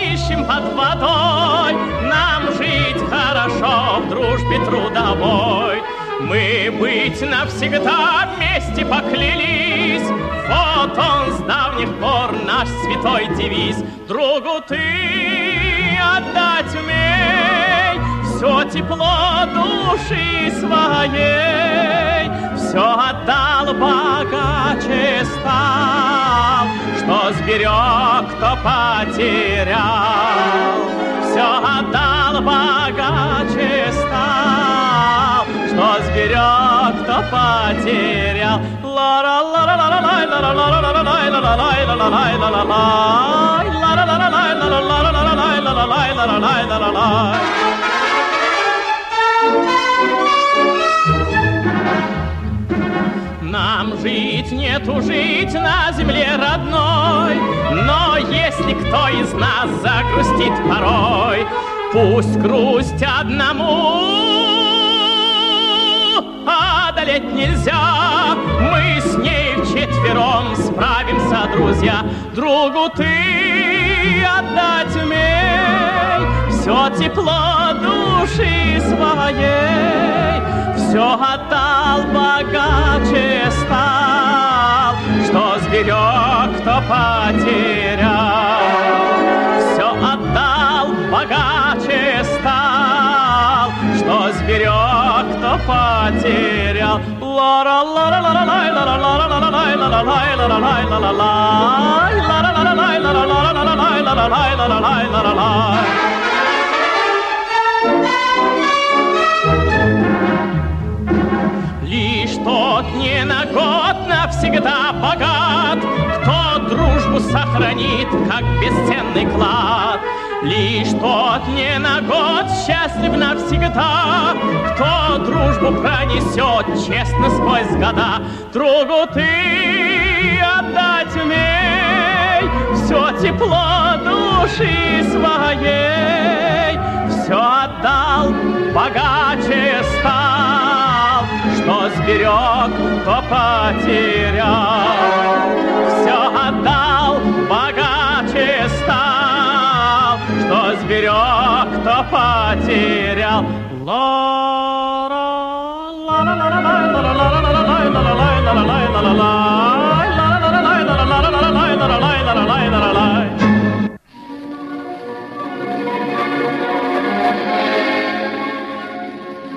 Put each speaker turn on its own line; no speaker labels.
ищем под водой. Нам жить хорошо в дружбе трудовой. Мы быть навсегда вместе поклялись. Вот он с давних пор наш святой девиз. Другу ты отдать умей все тепло души своей. Все отдал, богаче стал, что сберег, кто потерял. Все отдал, богаче стал, что сберег, кто потерял. Нам жить, нету жить на земле родной, но если кто из нас загрустит порой, пусть грусть одному одолеть нельзя. Мы с ней вчетвером справимся, друзья. Другу ты отдать умей все тепло души своей. Все отдал, богаче стал, что сберег, кто потерял. Все отдал, богаче стал, что сберег, кто потерял. Лишь тот не на год навсегда богат, кто дружбу сохранит, как бесценный клад. Лишь тот не на год счастлив навсегда, кто дружбу пронесет честно сквозь года. Другу ты отдать умей все тепло души своей. Все отдал, богаче стал, что сберег, кто потерял. Все отдал, богаче стал, что сберег, кто потерял.